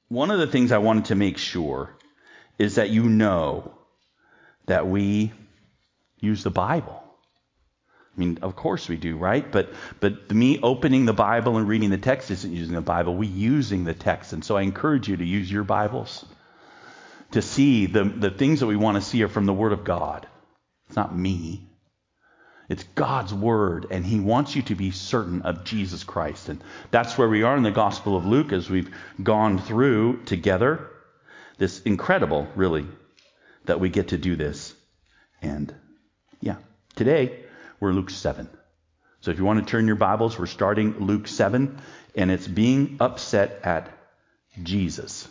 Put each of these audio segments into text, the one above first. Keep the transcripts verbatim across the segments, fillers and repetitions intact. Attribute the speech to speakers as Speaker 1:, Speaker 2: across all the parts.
Speaker 1: one of the things I wanted to make sure is that you know that we use the Bible. I mean, of course we do, right? But but me opening the Bible and reading the text isn't using the Bible. We're using the text. And so I encourage you to use your Bibles to see the, the things that we want to see are from the Word of God. It's not me. It's God's Word, and He wants you to be certain of Jesus Christ. And that's where we are in the Gospel of Luke as we've gone through together. This incredible, really, that we get to do this. And yeah, today we're Luke seven. So if you want to turn your Bibles, we're starting Luke seven, and it's being upset at Jesus.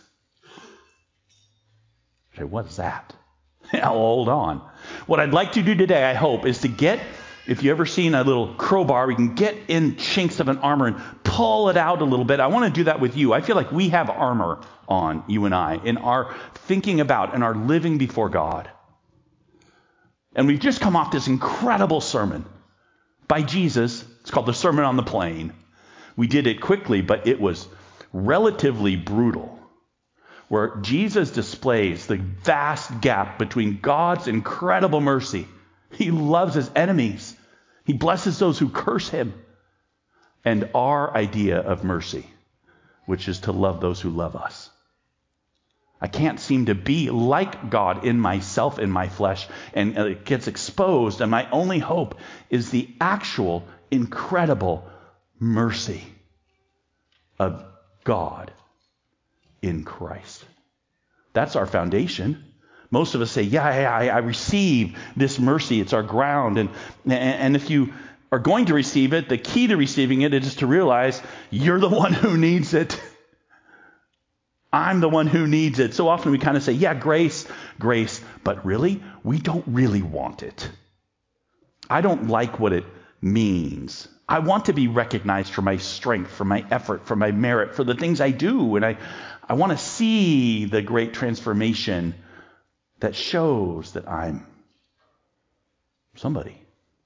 Speaker 1: Okay, what is that? Now, hold on. What I'd like to do today, I hope, is to get, if you ever seen a little crowbar, we can get in chinks of an armor and pull it out a little bit. I want to do that with you. I feel like we have armor on, you and I, in our thinking about and our living before God. And we've just come off this incredible sermon by Jesus. It's called the Sermon on the Plain. We did it quickly, but it was relatively brutal, where Jesus displays the vast gap between God's incredible mercy. He loves his enemies. He blesses those who curse him. And our idea of mercy, which is to love those who love us. I can't seem to be like God in myself, in my flesh, and it gets exposed. And my only hope is the actual incredible mercy of God in Christ. That's our foundation. Most of us say, yeah, yeah I, I receive this mercy. It's our ground. And, and if you are going to receive it, the key to receiving it is to realize you're the one who needs it. I'm the one who needs it. So often we kind of say, yeah, grace, grace, but really, we don't really want it. I don't like what it means. I want to be recognized for my strength, for my effort, for my merit, for the things I do. And I, I want to see the great transformation that shows that I'm somebody.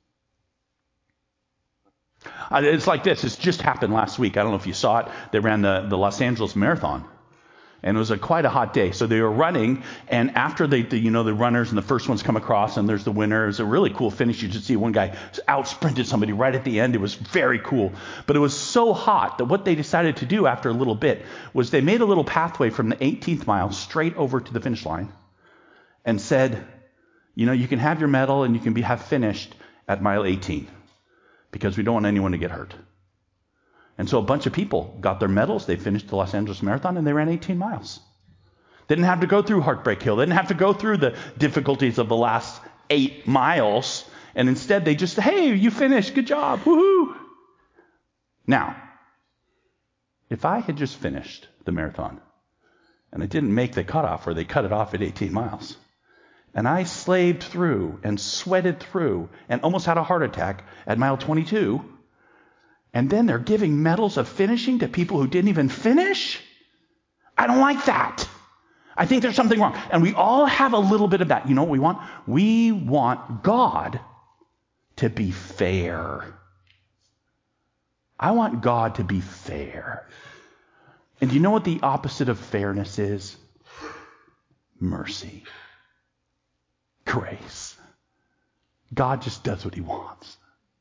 Speaker 1: It's like this. It's just happened last week. I don't know if you saw it. They ran the, the Los Angeles Marathon. And it was a, quite a hot day. So they were running, and after they, the, you know, the runners and the first ones come across, and there's the winner. It was a really cool finish. You just see one guy out sprinted somebody right at the end. It was very cool. But it was so hot that what they decided to do after a little bit was they made a little pathway from the eighteenth mile straight over to the finish line and said, you know, you can have your medal and you can be have finished at mile eighteen because we don't want anyone to get hurt. And so a bunch of people got their medals. They finished the Los Angeles Marathon and they ran eighteen miles. They didn't have to go through Heartbreak Hill. They didn't have to go through the difficulties of the last eight miles. And instead they just, hey, you finished. Good job. Woohoo. Now, if I had just finished the marathon and I didn't make the cutoff where they cut it off at eighteen miles, and I slaved through and sweated through and almost had a heart attack at mile twenty-two, and then they're giving medals of finishing to people who didn't even finish? I don't like that. I think there's something wrong. And we all have a little bit of that. You know what we want? We want God to be fair. I want God to be fair. And do you know what the opposite of fairness is? Mercy. Grace. God just does what he wants.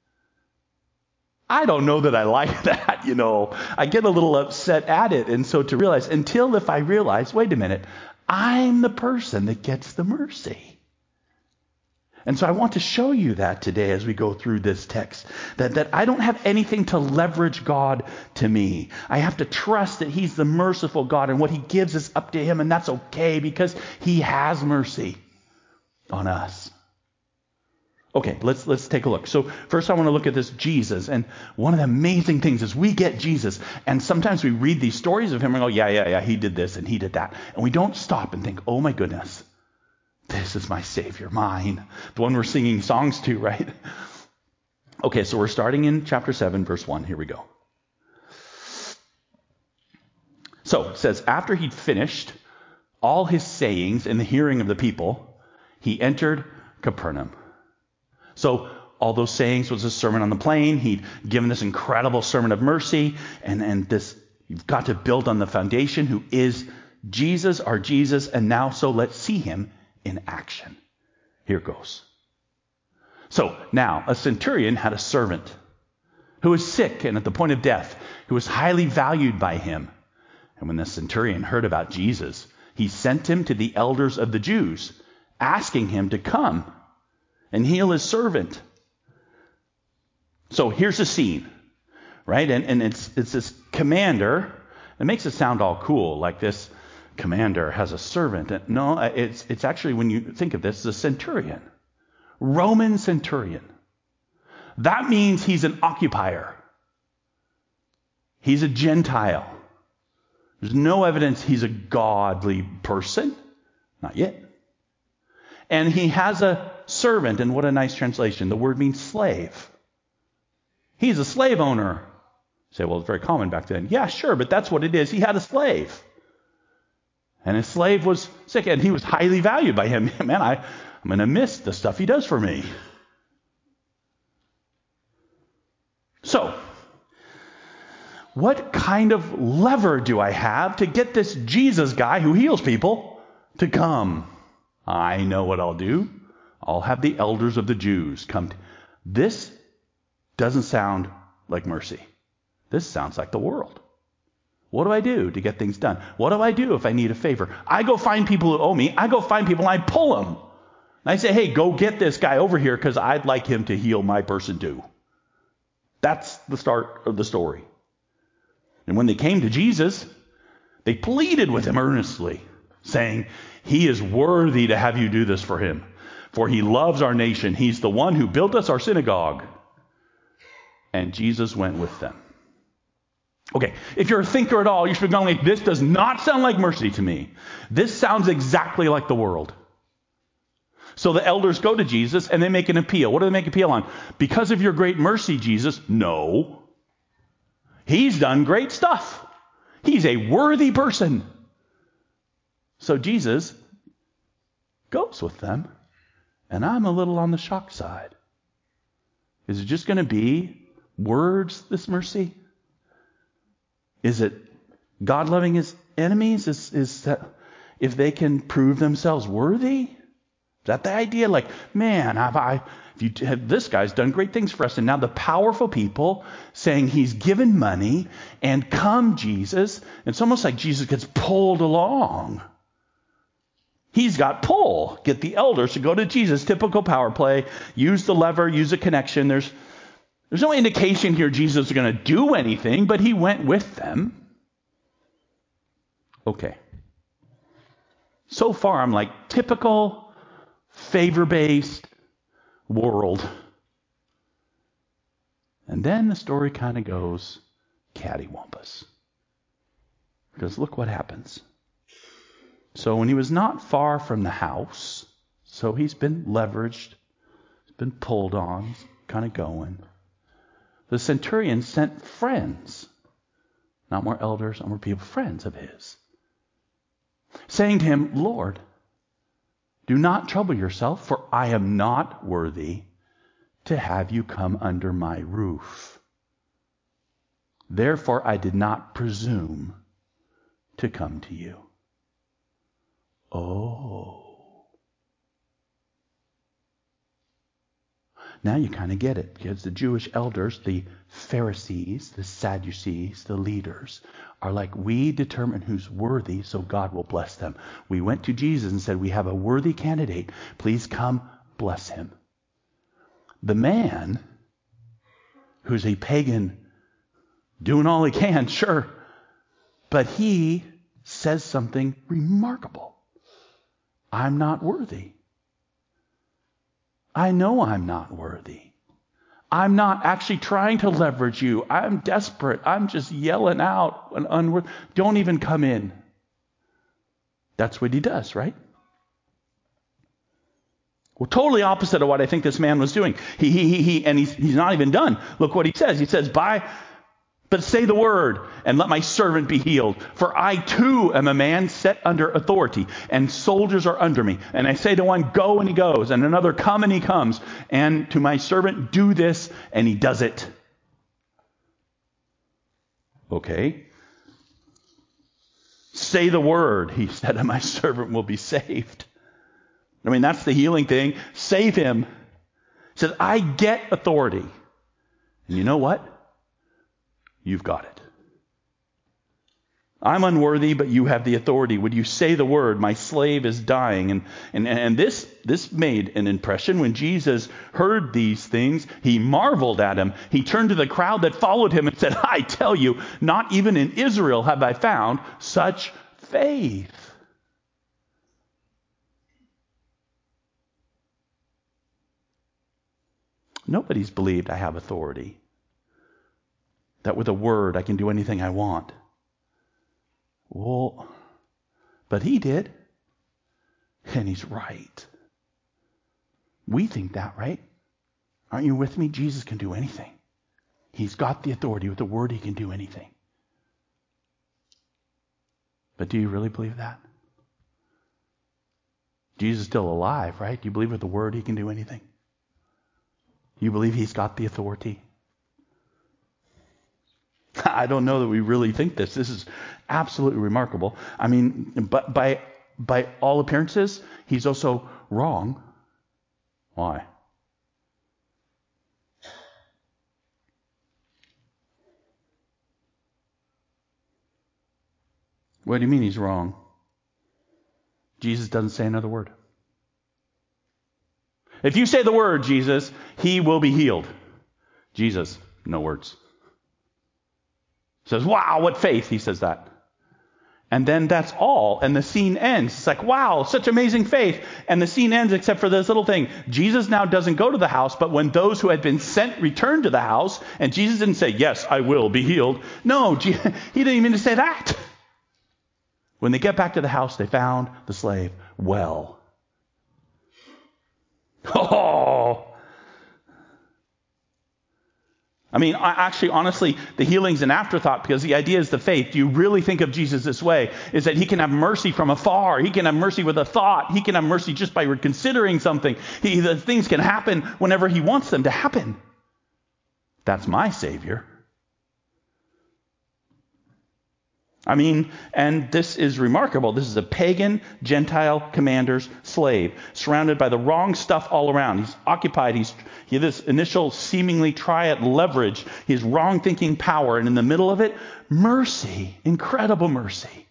Speaker 1: I don't know that I like that, you know. I get a little upset at it. And so to realize, until if I realize, wait a minute, I'm the person that gets the mercy. And so I want to show you that today as we go through this text, that, that I don't have anything to leverage God to me. I have to trust that he's the merciful God, and what he gives is up to him, and that's okay because he has mercy on us. Okay, let's let's take a look. So first I want to look at this Jesus. And one of the amazing things is we get Jesus. And sometimes we read these stories of him and go, yeah, yeah, yeah, he did this and he did that. And we don't stop and think, oh my goodness, this is my Savior, mine. The one we're singing songs to, right? Okay, so we're starting in chapter seven, verse one. Here we go. So it says, after he'd finished all his sayings in the hearing of the people, he entered Capernaum. So all those sayings was a sermon on the plain. He'd given this incredible sermon of mercy. And, and this, you've got to build on the foundation who is Jesus, our Jesus, and now so let's see him in action. Here goes. So now a centurion had a servant who was sick and at the point of death, who was highly valued by him. And when the centurion heard about Jesus, he sent him to the elders of the Jews, asking him to come and heal his servant. So here's the scene, right? And, and it's, it's this commander. It makes it sound all cool, like this commander has a servant. No, it's, it's actually, when you think of this, it's a centurion. Roman centurion. That means he's an occupier. He's a Gentile. There's no evidence he's a godly person. Not yet. And he has a servant, and what a nice translation. The word means slave. He's a slave owner. You say, well, it's very common back then. Yeah, sure, but that's what it is. He had a slave. And his slave was sick, and he was highly valued by him. Man, I, I'm going to miss the stuff he does for me. So, what kind of lever do I have to get this Jesus guy who heals people to come? I know what I'll do. I'll have the elders of the Jews come. To... This doesn't sound like mercy. This sounds like the world. What do I do to get things done? What do I do if I need a favor? I go find people who owe me. I go find people and I pull them. And I say, hey, go get this guy over here because I'd like him to heal my person too. That's the start of the story. And when they came to Jesus, they pleaded with him earnestly, saying, he is worthy to have you do this for him, for he loves our nation. He's the one who built us our synagogue. And Jesus went with them. Okay, if you're a thinker at all, you should be going like, this does not sound like mercy to me. This sounds exactly like the world. So the elders go to Jesus and they make an appeal. What do they make appeal on? Because of your great mercy, Jesus. No. He's done great stuff. He's a worthy person. So Jesus goes with them. And I'm a little on the shocked side. Is it just going to be words, this mercy? Is it God loving his enemies? Is, is that if they can prove themselves worthy? Is that the idea? Like, man, have I, if you have, this guy's done great things for us. And now the powerful people saying he's given money and come, Jesus. It's almost like Jesus gets pulled along. He's got pull. Get the elders to go to Jesus. Typical power play. Use the lever, use a connection. There's, there's no indication here Jesus is going to do anything, but he went with them. Okay. So far, I'm like typical favor-based world. And then the story kind of goes cattywampus. Because look what happens. So when he was not far from the house, so he's been leveraged, he's been pulled on, he's kind of going. The centurion sent friends, not more elders, not more people, friends of his, saying to him, Lord, do not trouble yourself, for I am not worthy to have you come under my roof. Therefore I did not presume to come to you. Oh. Now you kind of get it, because the Jewish elders, the Pharisees, the Sadducees, the leaders, are like, we determine who's worthy, so God will bless them. We went to Jesus and said, we have a worthy candidate. Please come, bless him. The man, who's a pagan, doing all he can, sure, but he says something remarkable. I'm not worthy. I know I'm not worthy. I'm not actually trying to leverage you. I'm desperate. I'm just yelling out an unworthy. Don't even come in. That's what he does, right? Well, totally opposite of what I think this man was doing. He, he, he, he and he's, he's not even done. Look what he says. He says, by But say the word, and let my servant be healed. For I too am a man set under authority, and soldiers are under me. And I say to one, go, and he goes, and another, come, and he comes. And to my servant, do this, and he does it. Say the word, he said, and my servant will be saved. I mean, that's the healing thing. Save him. He says, I get authority. And you know what? You've got it. I'm unworthy, but you have the authority. Would you say the word? My slave is dying. And, and, and this, this made an impression. When Jesus heard these things, he marveled at him. He turned to the crowd that followed him and said, I tell you, not even in Israel have I found such faith. Nobody's believed I have authority. That with a word I can do anything I want. Well, but he did. And he's right. We think that, right? Aren't you with me? Jesus can do anything. He's got the authority. With the word, he can do anything. But do you really believe that? Jesus is still alive, right? Do you believe with the word he can do anything? You believe he's got the authority? I don't know that we really think this. This is absolutely remarkable. I mean, but by by all appearances, he's also wrong. Why? What do you mean he's wrong? Jesus doesn't say another word. If you say the word, Jesus, he will be healed. Jesus, no words. Says, wow, what faith, he says that. And then that's all, and the scene ends. It's like, wow, such amazing faith. And the scene ends except for this little thing. Jesus now doesn't go to the house, but when those who had been sent returned to the house, and Jesus didn't say, yes, I will be healed. No, he didn't even say that. When they get back to the house, they found the slave well. Oh! I mean, actually, honestly, the healing's an afterthought because the idea is the faith. Do you really think of Jesus this way? Is that he can have mercy from afar. He can have mercy with a thought. He can have mercy just by considering something. He, the things can happen whenever he wants them to happen. That's my Savior. I mean, and this is remarkable. This is a pagan Gentile commander's slave, surrounded by the wrong stuff all around. He's occupied. He's he has this initial seemingly triad leverage. His wrong thinking power, and in the middle of it, mercy, incredible mercy.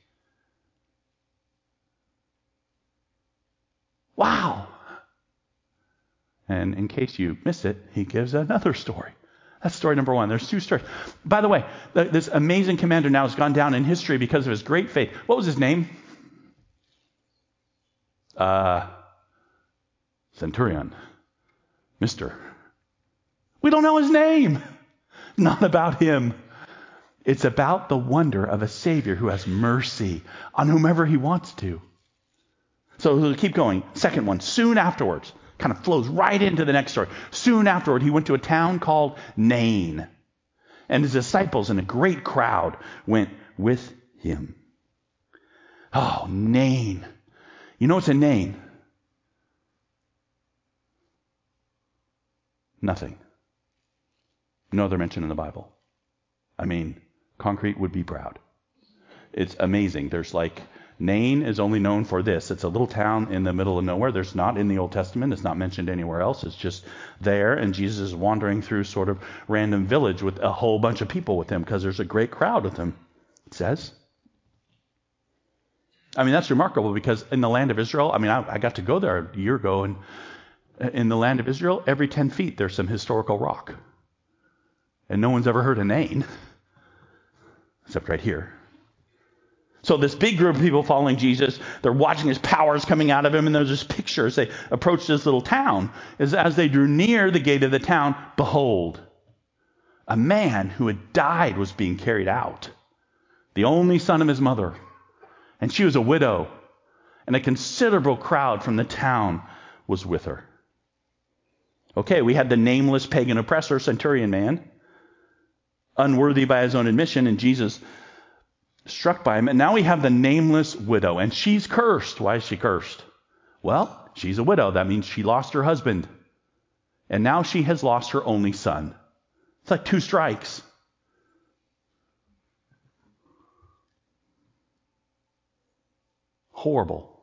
Speaker 1: Wow. And in case you miss it, he gives another story. That's story number one. There's two stories. By the way, this amazing commander now has gone down in history because of his great faith. What was his name? Uh, Centurion. Mister. We don't know his name. Not about him. It's about the wonder of a Savior who has mercy on whomever he wants to. So we'll keep going. Second one, soon afterwards. Kind of flows right into the next story. Soon afterward, he went to a town called Nain. And his disciples and a great crowd went with him. Oh, Nain. You know what's in Nain? Nothing. No other mention in the Bible. I mean, concrete would be proud. It's amazing. There's like... Nain is only known for this. It's a little town in the middle of nowhere. There's not in the Old Testament. It's not mentioned anywhere else. It's just there. And Jesus is wandering through sort of random village with a whole bunch of people with him because there's a great crowd with him, it says. I mean, that's remarkable because in the land of Israel, I mean, I, I got to go there a year ago, and in the land of Israel, every ten feet, there's some historical rock. And no one's ever heard of Nain, except right here. So this big group of people following Jesus, they're watching his powers coming out of him, and there's this picture as they approach this little town. As, as they drew near the gate of the town, behold, a man who had died was being carried out, the only son of his mother. And she was a widow, and a considerable crowd from the town was with her. Okay, we had the nameless pagan oppressor, centurion man, unworthy by his own admission, and Jesus struck by him. And now we have the nameless widow, and she's cursed. Why is she cursed? Well, she's a widow. That means she lost her husband. And now she has lost her only son. It's like two strikes. Horrible.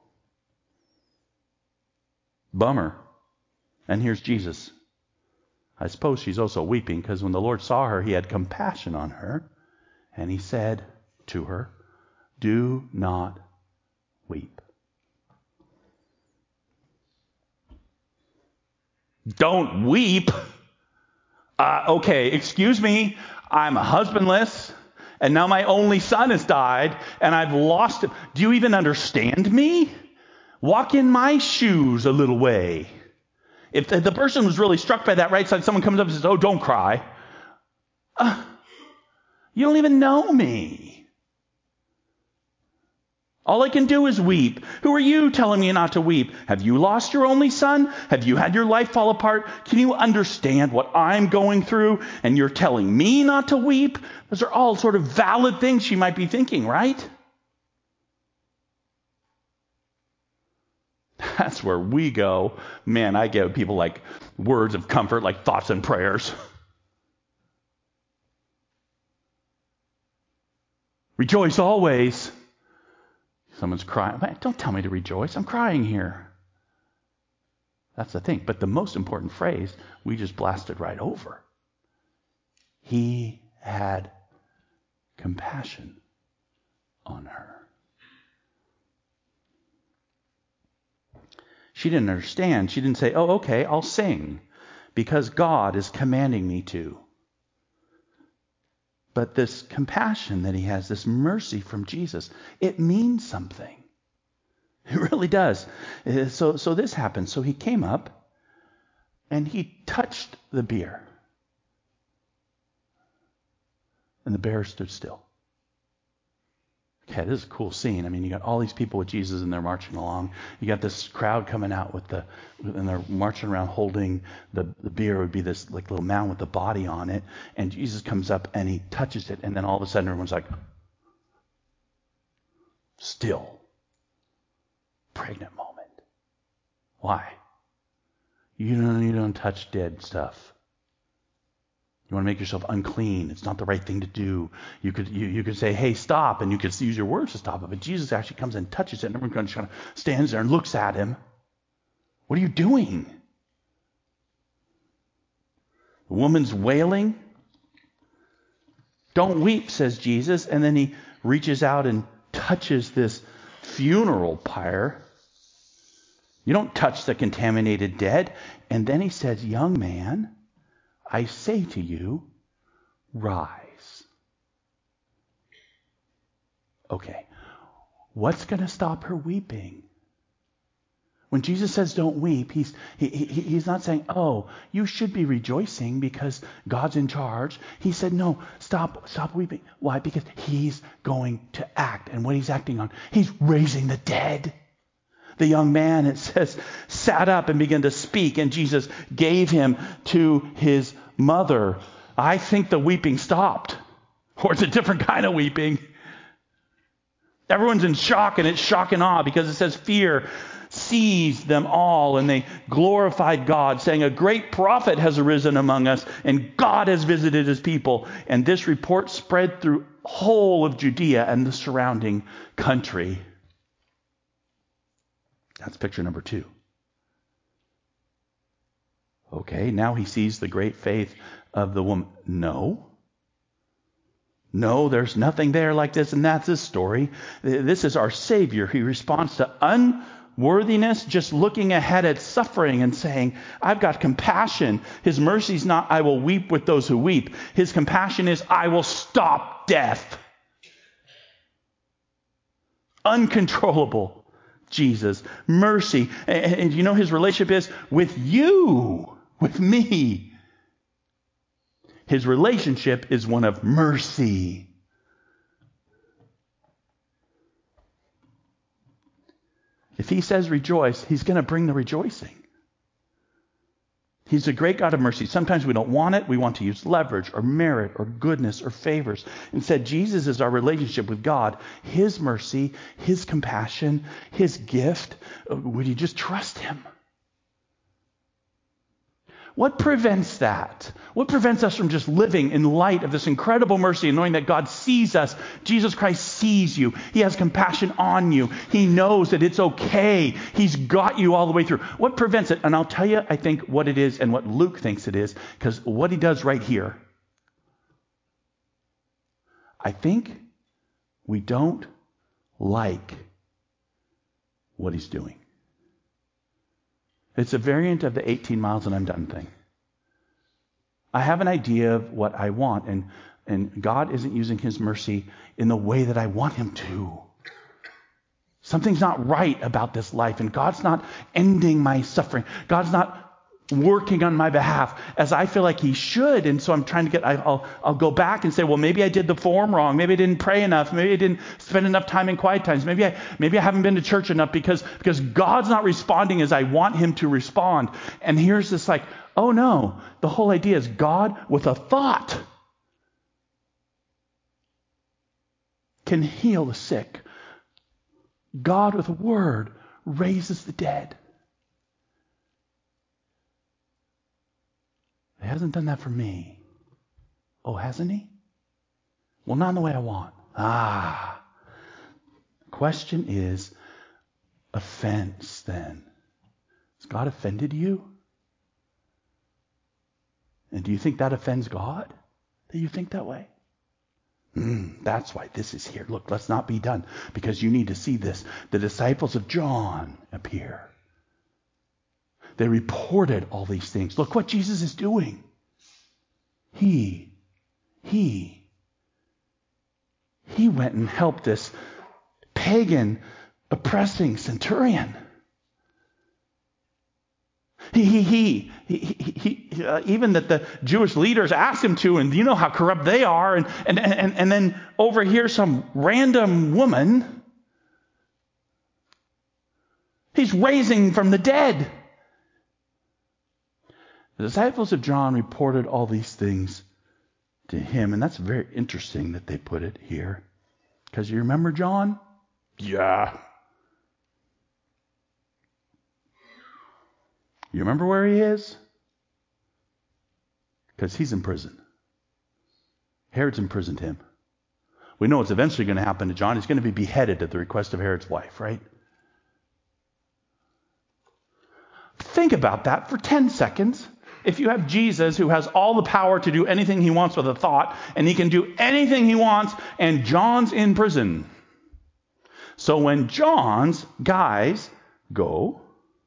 Speaker 1: Bummer. And here's Jesus. I suppose she's also weeping because when the Lord saw her, he had compassion on her. And he said to her, do not weep. Don't weep? Uh, okay, excuse me. I'm husbandless. And now my only son has died, and I've lost him. Do you even understand me? Walk in my shoes a little way. If the, the person was really struck by that, right side, someone comes up and says, oh, don't cry. Uh, you don't even know me. All I can do is weep. Who are you telling me not to weep? Have you lost your only son? Have you had your life fall apart? Can you understand what I'm going through? And you're telling me not to weep? Those are all sort of valid things she might be thinking, right? That's where we go. Man, I give people like words of comfort, like thoughts and prayers. Rejoice always. Someone's crying. Don't tell me to rejoice. I'm crying here. That's the thing. But the most important phrase, we just blasted right over. He had compassion on her. She didn't understand. She didn't say, oh, okay, I'll sing because God is commanding me to. But this compassion that he has, this mercy from Jesus, it means something. It really does. So, so this happened. So he came up and he touched the bier. And the bear stood still. Okay, this is a cool scene. I mean, you got all these people with Jesus and they're marching along. You got this crowd coming out with the, and they're marching around holding the, the bier. Would be this like little mound with the body on it. And Jesus comes up and he touches it. And then all of a sudden everyone's like, still. Pregnant moment. Why? You don't, you don't touch dead stuff. You want to make yourself unclean. It's not the right thing to do. You could you, you could say, hey, stop, and you could use your words to stop it. But Jesus actually comes and touches it, and everyone kind of stands there and looks at him. What are you doing? The woman's wailing. Don't weep, says Jesus. And then he reaches out and touches this funeral pyre. You don't touch the contaminated dead. And then he says, young man, I say to you, rise. Okay, what's going to stop her weeping? When Jesus says don't weep, he's, he, he, he's not saying, oh, you should be rejoicing because God's in charge. He said, no, stop, stop weeping. Why? Because he's going to act. And what he's acting on, he's raising the dead. The young man, it says, sat up and began to speak, and Jesus gave him to his mother. I think the weeping stopped. Or it's a different kind of weeping. Everyone's in shock, and it's shock and awe because it says fear seized them all, and they glorified God, saying, a great prophet has arisen among us, and God has visited his people. And this report spread through whole of Judea and the surrounding country. That's picture number two. Okay, now he sees the great faith of the woman. No. No, there's nothing there like this, and that's his story. This is our Savior. He responds to unworthiness, just looking ahead at suffering and saying, I've got compassion. His mercy's not, I will weep with those who weep. His compassion is, I will stop death. Uncontrollable. Jesus, mercy. And, and you know his relationship is with you, with me. His relationship is one of mercy. If he says rejoice, he's going to bring the rejoicing. He's a great God of mercy. Sometimes we don't want it. We want to use leverage or merit or goodness or favors. Instead, Jesus is our relationship with God. His mercy, his compassion, his gift. Would you just trust him? What prevents that? What prevents us from just living in light of this incredible mercy and knowing that God sees us? Jesus Christ sees you. He has compassion on you. He knows that it's okay. He's got you all the way through. What prevents it? And I'll tell you, I think, what it is and what Luke thinks it is, because what he does right here, I think we don't like what he's doing. It's a variant of the eighteen miles and I'm done thing. I have an idea of what I want, and, and God isn't using his mercy in the way that I want him to. Something's not right about this life, and God's not ending my suffering. God's not working on my behalf as I feel like he should. And so I'm trying to get, I'll, I'll go back and say, well, maybe I did the form wrong. Maybe I didn't pray enough. Maybe I didn't spend enough time in quiet times. Maybe I, maybe I haven't been to church enough because, because God's not responding as I want him to respond. And here's this like, oh no, the whole idea is God with a thought can heal the sick. God with a word raises the dead. He hasn't done that for me. Oh, hasn't he? Well, not in the way I want. Ah. Question is, offense then. Has God offended you? And do you think that offends God? Do you think that way? Mm, that's why this is here. Look, let's not be done, because you need to see this. The disciples of John appear. They reported all these things. Look what Jesus is doing. He, he, he went and helped this pagan, oppressing centurion. He, he, he, he, he, he uh, even that the Jewish leaders asked him to, and you know how corrupt they are, and, and, and, and then over here some random woman, he's raising from the dead. The disciples of John reported all these things to him, and that's very interesting that they put it here. Because you remember John? Yeah. You remember where he is? Because he's in prison. Herod's imprisoned him. We know what's eventually going to happen to John. He's going to be beheaded at the request of Herod's wife, right? Think about that for ten seconds. If you have Jesus who has all the power to do anything he wants with a thought, and he can do anything he wants, and John's in prison. So when John's guys go,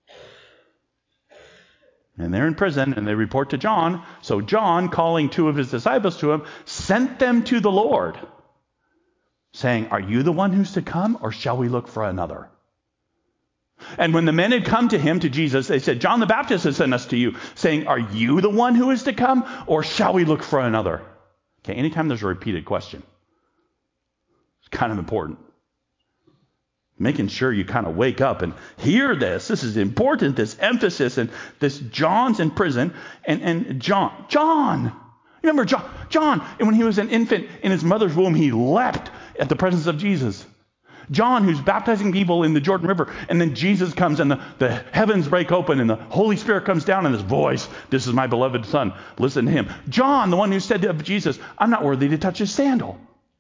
Speaker 1: and they're in prison, and they report to John, so John, calling two of his disciples to him, sent them to the Lord, saying, "Are you the one who's to come, or shall we look for another?" And when the men had come to him, to Jesus, they said, "John the Baptist has sent us to you, saying, 'Are you the one who is to come, or shall we look for another?'" Okay, anytime there's a repeated question, it's kind of important. Making sure you kind of wake up and hear this. This is important, this emphasis. And this John's in prison. And, and John, John, remember John, John, and when he was an infant in his mother's womb, he leapt at the presence of Jesus. John, who's baptizing people in the Jordan River, and then Jesus comes and the, the heavens break open and the Holy Spirit comes down and this voice, "This is my beloved son, listen to him." John, the one who said of Jesus, "I'm not worthy to touch his sandal."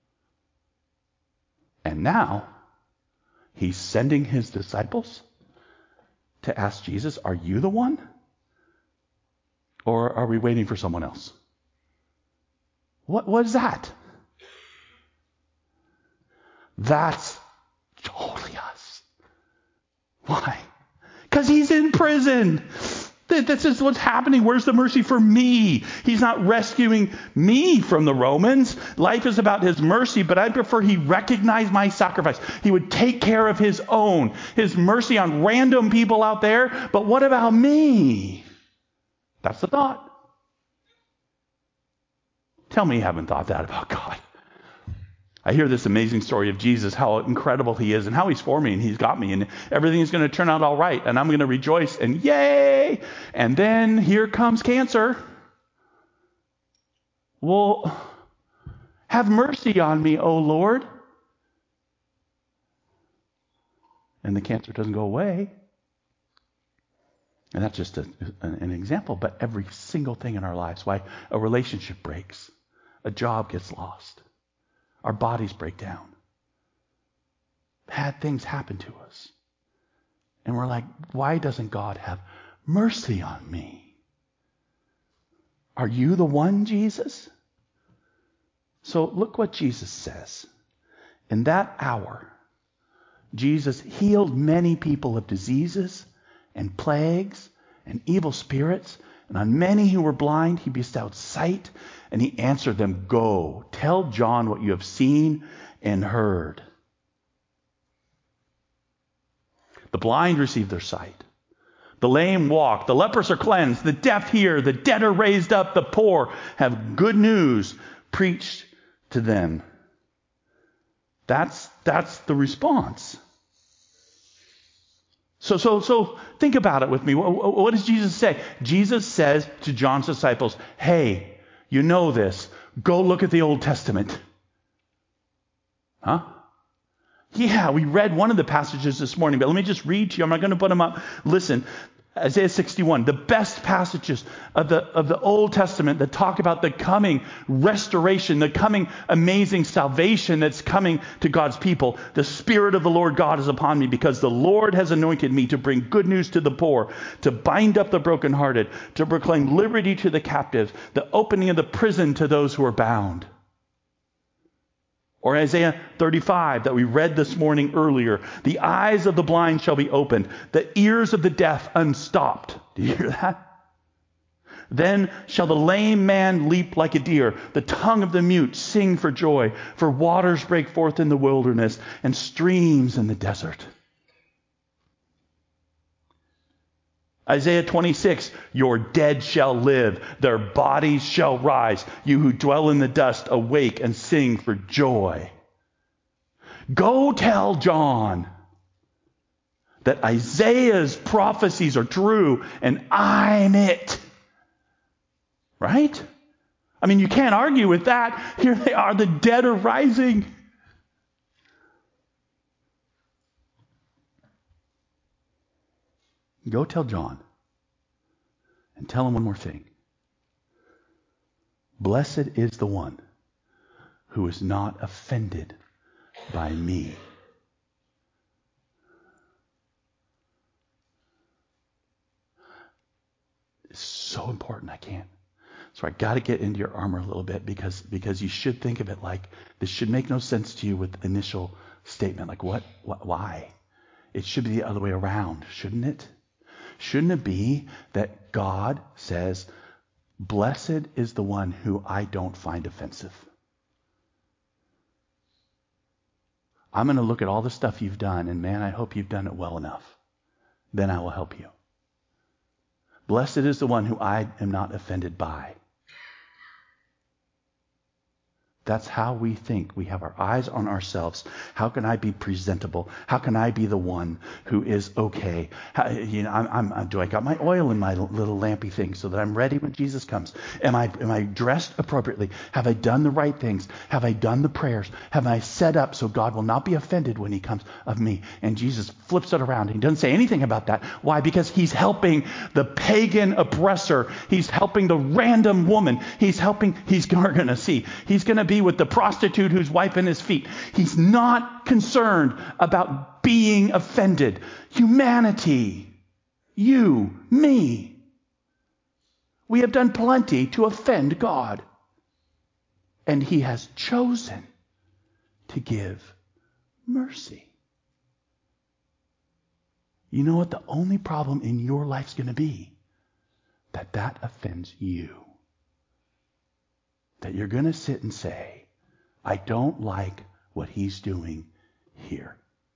Speaker 1: And now, he's sending his disciples to ask Jesus, "Are you the one? Or are we waiting for someone else?" What was that? That's totally us. Why? Because he's in prison. This is what's happening. Where's the mercy for me? He's not rescuing me from the Romans. Life is about his mercy, but I prefer he recognize my sacrifice. He would take care of his own. His mercy on random people out there. But what about me? That's the thought. Tell me you haven't thought that about God. I hear this amazing story of Jesus, how incredible he is and how he's for me and he's got me and everything is going to turn out all right and I'm going to rejoice and yay. And then here comes cancer. Well, have mercy on me, O Lord. And the cancer doesn't go away. And that's just a, an example, but every single thing in our lives. Why a relationship breaks, a job gets lost, our bodies break down. Bad things happen to us. And we're like, why doesn't God have mercy on me? Are you the one, Jesus? So look what Jesus says. In that hour, Jesus healed many people of diseases and plagues and evil spirits, and on many who were blind he bestowed sight, and he answered them, "Go, tell John what you have seen and heard." The blind receive their sight. The lame walk. The lepers are cleansed. The deaf hear. The dead are raised up. The poor have good news preached to them. That's, that's the response. So, so, so think about it with me. What, what does Jesus say? Jesus says to John's disciples, hey, you know this. Go look at the Old Testament. Huh? Yeah, we read one of the passages this morning, but let me just read to you. I'm not going to put them up. Listen, Isaiah sixty-one, the best passages of the, of the Old Testament that talk about the coming restoration, the coming amazing salvation that's coming to God's people. The Spirit of the Lord God is upon me because the Lord has anointed me to bring good news to the poor, to bind up the brokenhearted, to proclaim liberty to the captives, the opening of the prison to those who are bound. Or Isaiah thirty-five that we read this morning earlier. The eyes of the blind shall be opened, the ears of the deaf unstopped. Do you hear that? Then shall the lame man leap like a deer, the tongue of the mute sing for joy, for waters break forth in the wilderness and streams in the desert. Isaiah twenty-six, your dead shall live, their bodies shall rise. You who dwell in the dust, awake and sing for joy. Go tell John that Isaiah's prophecies are true and I'm it. Right? I mean, you can't argue with that. Here they are, the dead are rising. Go tell John. And tell him one more thing. Blessed is the one who is not offended by me. It's so important. I can't. So I got to get into your armor a little bit because, because you should think of it like this should make no sense to you with the initial statement. Like what, what, why? It should be the other way around, shouldn't it? Shouldn't it be that God says, blessed is the one who I don't find offensive? I'm going to look at all the stuff you've done, and man, I hope you've done it well enough. Then I will help you. Blessed is the one who I am not offended by. That's how we think. We have our eyes on ourselves. How can I be presentable? How can I be the one who is okay? How, you know, I'm, I'm, do I got my oil in my little lampy thing so that I'm ready when Jesus comes? Am I, am I dressed appropriately? Have I done the right things? Have I done the prayers? Have I set up so God will not be offended when he comes of me? And Jesus flips it around. He doesn't say anything about that. Why? Because he's helping the pagan oppressor. He's helping the random woman. He's helping, he's going to see. He's going to be with the prostitute who's wiping his feet. He's not concerned about being offended. Humanity, you, me, we have done plenty to offend God. And he has chosen to give mercy. You know what the only problem in your life's going to be? That that offends you. That you're going to sit and say, I don't like what he's doing here.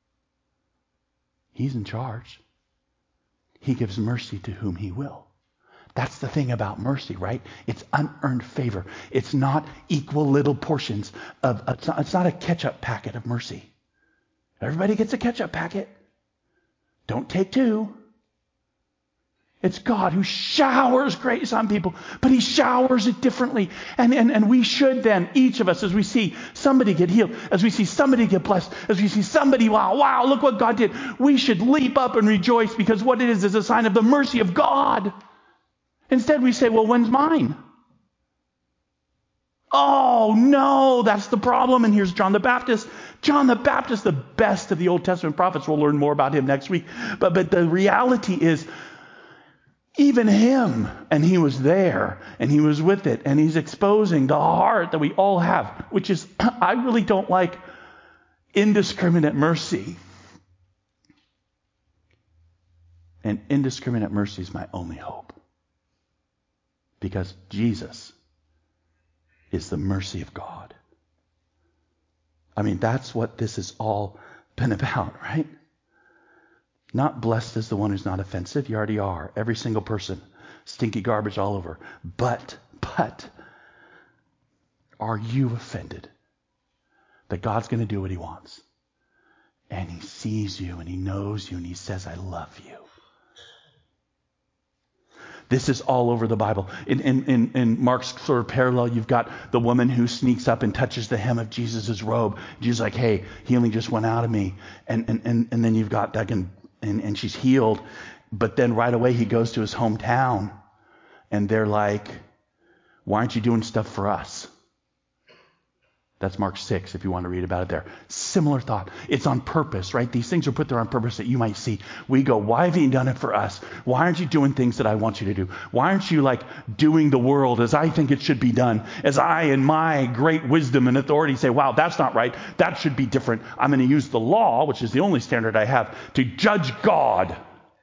Speaker 1: He's in charge. He gives mercy to whom he will. That's the thing about mercy, right? It's unearned favor. It's not equal little portions of, it's not, it's not a ketchup packet of mercy. Everybody gets a ketchup packet. Don't take two. It's God who showers grace on people, but he showers it differently. And, and, and we should then, each of us, as we see somebody get healed, as we see somebody get blessed, as we see somebody, wow, wow, look what God did, we should leap up and rejoice, because what it is is a sign of the mercy of God. Instead, we say, well, when's mine? Oh, no, that's the problem. And here's John the Baptist. John the Baptist, the best of the Old Testament prophets. We'll learn more about him next week. But, but the reality is, even him, and he was there, and he was with it, and he's exposing the heart that we all have, which is, I really don't like indiscriminate mercy. And indiscriminate mercy is my only hope. Because Jesus is the mercy of God. I mean, that's what this has all been about, right? Not blessed is the one who's not offensive. You already are. Every single person. Stinky garbage all over. But, but, are you offended that God's going to do what he wants? And he sees you and he knows you and he says, I love you. This is all over the Bible. In, in, in, in Mark's sort of parallel, you've got the woman who sneaks up and touches the hem of Jesus' robe. Jesus is like, hey, healing just went out of me. And, and, and, and then you've got that, and, and, and she's healed. But then right away he goes to his hometown. And they're like, why aren't you doing stuff for us? That's Mark six, if you want to read about it there. Similar thought. It's on purpose, right? These things are put there on purpose that you might see. We go, why have you done it for us? Why aren't you doing things that I want you to do? Why aren't you like doing the world as I think it should be done? As I, in my great wisdom and authority, say, wow, that's not right. That should be different. I'm going to use the law, which is the only standard I have, to judge God.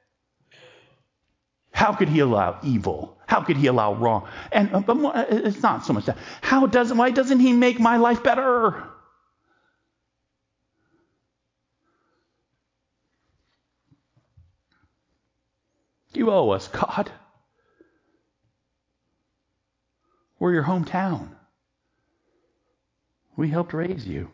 Speaker 1: How could he allow evil? How could he allow wrong? And uh, it's not so much that. How doesn't? Why doesn't he make my life better? You owe us, God. We're your hometown. We helped raise you.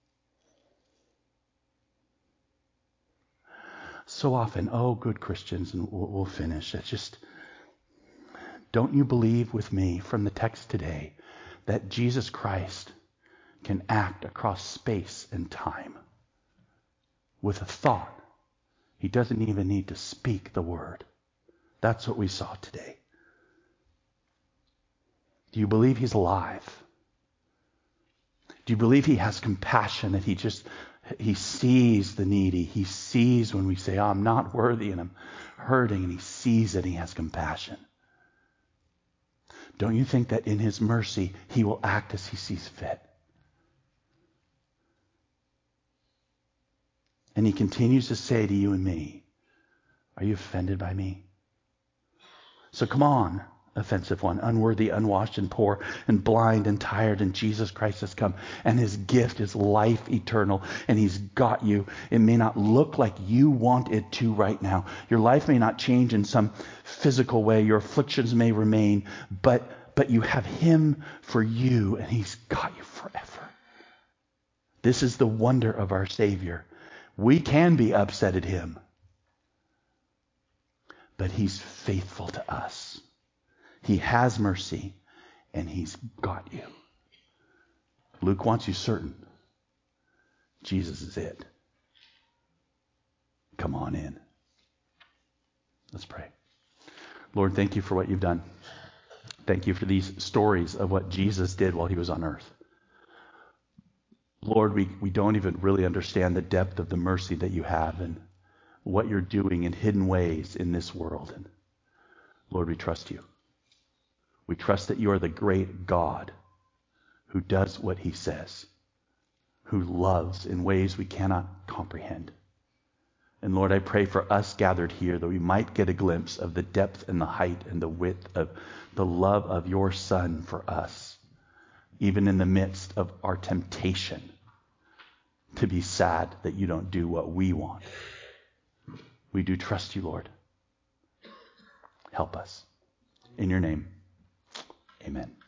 Speaker 1: So often, oh, good Christians, and we'll, we'll finish. It's just, don't you believe with me from the text today that Jesus Christ can act across space and time with a thought? He doesn't even need to speak the word. That's what we saw today. Do you believe he's alive? Do you believe he has compassion, that he just, he sees the needy. He sees when we say, oh, I'm not worthy and I'm hurting, and he sees it and he has compassion. Don't you think that in his mercy, he will act as he sees fit? And he continues to say to you and me, are you offended by me? So come on, offensive one, unworthy, unwashed, and poor, and blind, and tired, and Jesus Christ has come, and his gift is life eternal, and he's got you. It may not look like you want it to right now. Your life may not change in some physical way. Your afflictions may remain, but, but you have him for you, and he's got you forever. This is the wonder of our Savior. We can be upset at him, but he's faithful to us. He has mercy, and he's got you. Luke wants you certain. Jesus is it. Come on in. Let's pray. Lord, thank you for what you've done. Thank you for these stories of what Jesus did while he was on earth. Lord, we, we don't even really understand the depth of the mercy that you have and what you're doing in hidden ways in this world. And Lord, we trust you. We trust that you are the great God who does what he says, who loves in ways we cannot comprehend. And Lord, I pray for us gathered here that we might get a glimpse of the depth and the height and the width of the love of your Son for us, even in the midst of our temptation to be sad that you don't do what we want. We do trust you, Lord. Help us. In your name, amen.